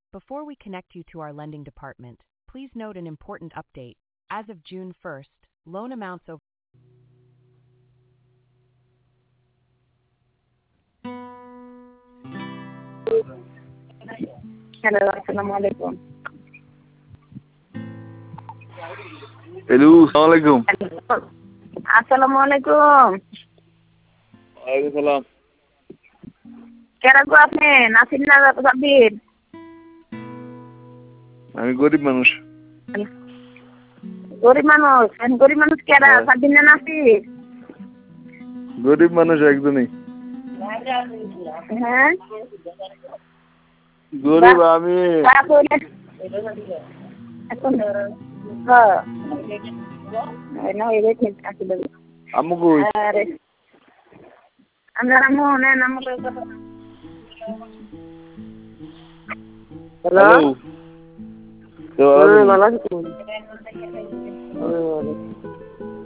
Before we connect you to our lending department, please note an important update. As of June 1st, loan amounts over hello, আসসালামু আলাইকুম। Hello, আসসালামু আলাইকুম। আসসালামু আলাইকুম। ওয়ালাইকুম সালাম। কেরা গো আপনি? নাসির না সাব্বির? আমি গরিব মানুষ। গরিব মানুষ? গরিব মানুষ কেরা? সাব্বির না নাসির? গরিব মানুষ একজনই। হ্যাঁ? গরিব আমি। এখন হ্যাঁ না এলে ঠিক আছে দেবে। আম্মু কই? আরে আমরা আম্মু না নাম হ্যালো তো ভালো আছি।